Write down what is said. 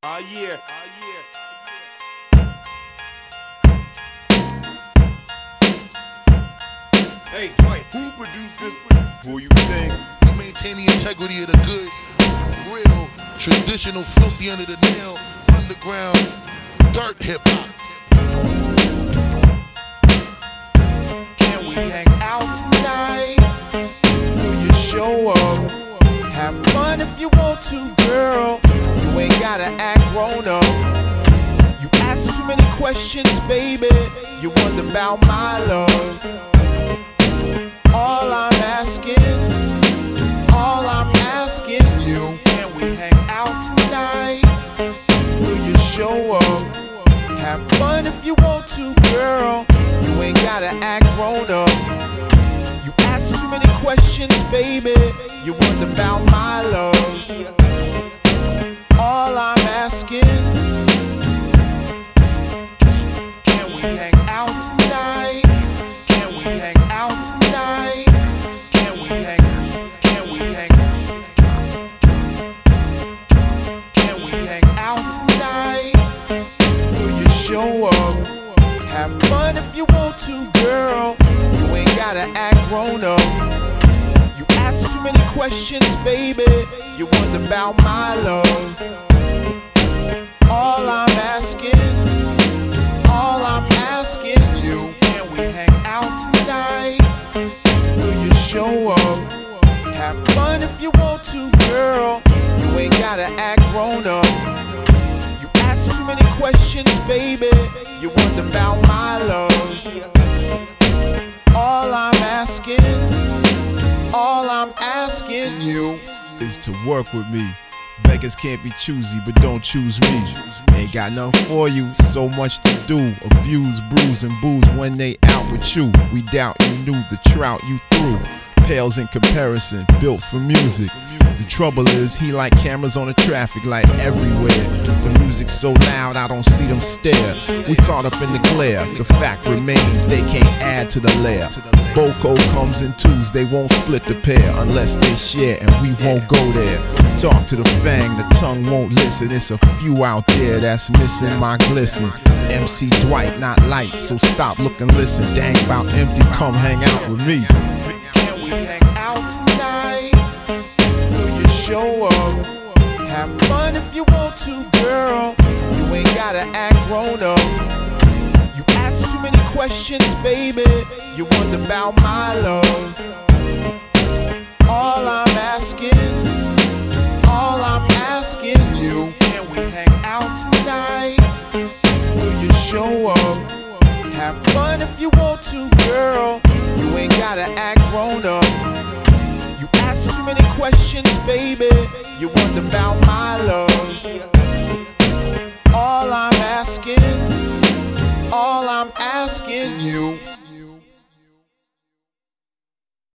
Yeah. Hey, Dwight, who produced this? Who you think? We maintain the integrity of the good, real, traditional, filthy under the nail, underground, dirt hip hop. Can we hang out tonight? Will you show up? Have fun if you want to, girl. You ain't gotta act grown up. You ask too many questions, baby. You wonder about my love. All I'm asking you, can we hang out tonight? Will you show up? Have fun if you want to, girl. You ain't gotta act grown up. You ask too many questions, baby. You wonder about my love. All I'm asking, can we hang out tonight? Can we hang out tonight? Can we hang out tonight? Will you show up? Have fun if you want to, girl. You ain't gotta act grown up. You ask too many questions, baby. You wonder about my love. All I'm asking you, can we hang out tonight? Will you show up? Have fun if you want to, girl. You ain't gotta act grown up. You ask too many questions, baby. You wonder about my love. All I'm asking you is to work with me. Beggars can't be choosy, but don't choose me. Ain't got nothing for you, so much to do. Abuse, bruise, and booze when they out with you. We doubt you knew the trout you threw. Pales in comparison, built for music. The trouble is, he like cameras on a traffic light everywhere. The music's so loud, I don't see them stare. We caught up in the glare. The fact remains, they can't add to the layer. Boko comes in twos, they won't split the pair unless they share, and we won't go there. Talk to the fang, the tongue won't listen. It's a few out there that's missing my glisten. MC Dwight, not light, so stop, look and listen. Dang about empty, come hang out with me. Can we hang out tonight? Will you show up? Have fun if you want to, girl. You ain't gotta act grown up. You ask too many questions, baby. You wonder about my love. All I'm asking you, can we hang out tonight? Will you show up? Have fun if you want to, girl. You ain't gotta act grown up. You ask too many questions, baby. You wonder about my love. All I'm asking you